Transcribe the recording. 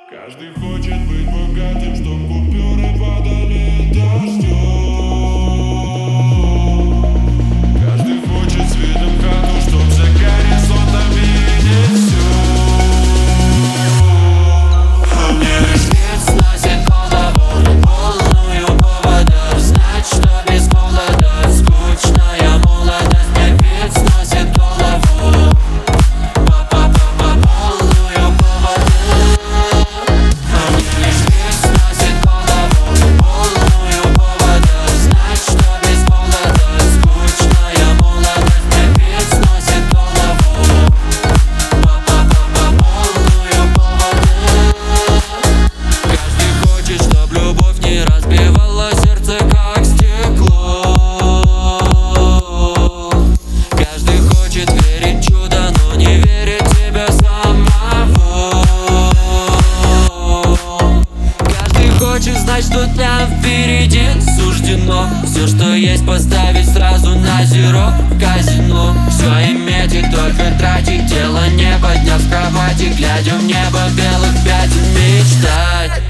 Каждый хочет быть богатым, чтоб купюры падали дождем. Каждый хочет с видом в хату, чтоб за горизонтом видеть все. А мне лишь Свет сносит голову, полную поводов. Знать, что без голода скучная молодость. Мне вид сносит голову, полную поводов. А мне лишь свет сносит голову, полную поводов. Знать, что без голода скучная молодость. Мне вид сносит голову, полную поводов. Каждый хочет, чтоб любовь не разбивала сердце, как стекло. Каждый хочет верить в чудо, но не верит в себя самого. Каждый хочет знать, что там впереди суждено все, что есть, поставить сразу на зеро в казино. Все иметь и только тратить, тело не подняв с кровати, глядя в небо белых пятен, мечтать.